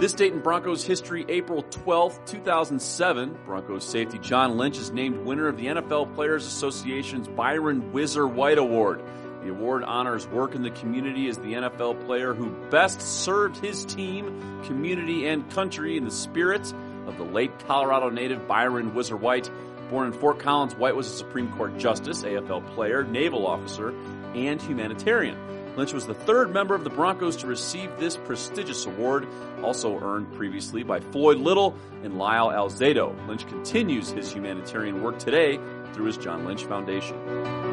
This date in Broncos history, April 12, 2007, Broncos safety John Lynch is named winner of the NFL Players Association's Byron Whizzer White Award. The award honors work in the community as the NFL player who best served his team, community, and country in the spirit of the late Colorado native Byron Whizzer White. Born in Fort Collins, White was a Supreme Court justice, AFL player, naval officer, and humanitarian. Lynch was the third member of the Broncos to receive this prestigious award, also earned previously by Floyd Little and Lyle Alzado. Lynch continues his humanitarian work today through his John Lynch Foundation.